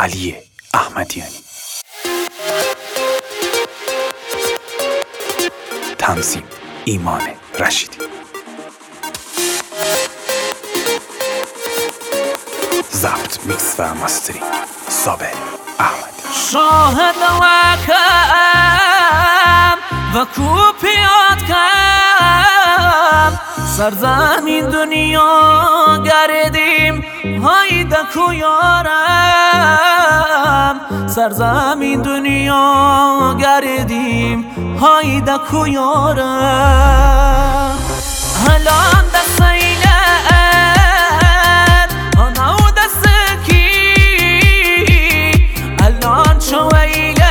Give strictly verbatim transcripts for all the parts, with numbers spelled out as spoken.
علی احمدیانی. تنظیم ایمان رشیدی. ضبط، میکس و مسترینگ صابر احمدی. شاهد وکم و کوپیات کم سرزمین دنیا گردیم های دکو یارم، سرزمین دنیا گردیم های دکو یارم. الان دست ایلت آنا و دست کی، الان چو ایلت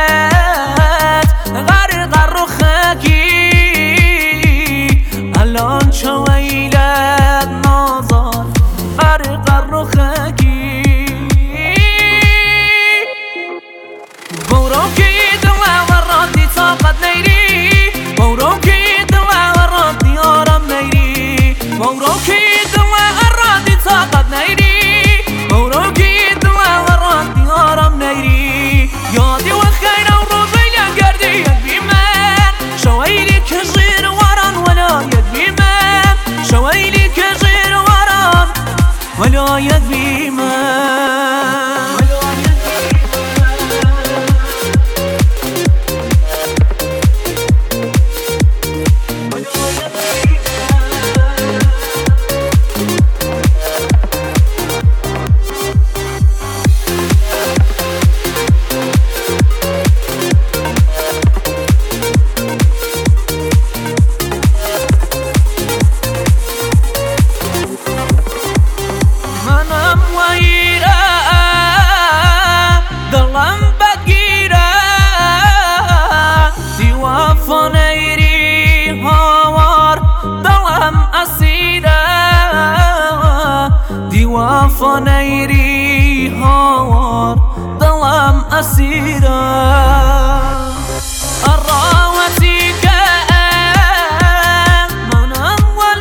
غرق رو خکی، الان چو ایلت نازار غرق رو خکی. برو که دل ورادی طاقت نیری، برو که دل ورادی آرام نیری، برو که دل ورادی طاقت نیری، برو که دل ورادی آرام نیری. یادی و خیر و روزی گردی بی من، شویلی که زیر وران ولایت بی من، شویلی که زیر وران ولایت بی من. فنيري هوار ظلام أسيرة الراوتي كأن من أول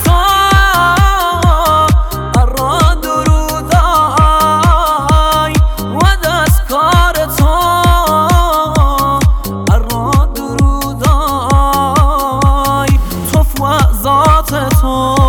عيطان الراد روداي ودسكارتان الراد روداي تفوى ذاتتان.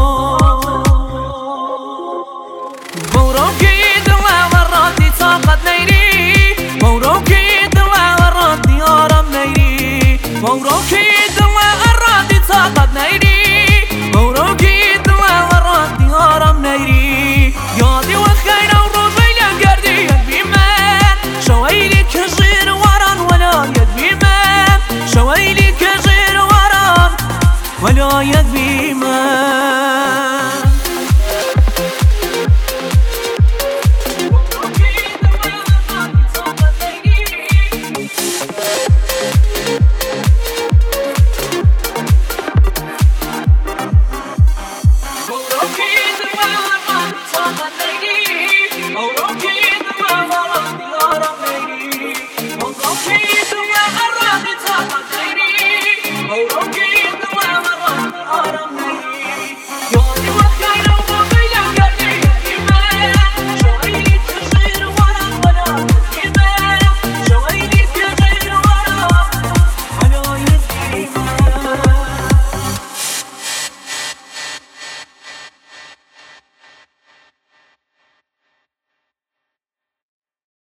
برو که دل ورادی طاقت نیری، برو که دل ورادی آرام نیری، برو که دل ورادی طاقت نیری، برو که دل ورادی آرام نیری. یادی و خیر و روزی گردی بی من، شویلی که زیر وران ولایت بی من، شویلی که زیر وران ولایت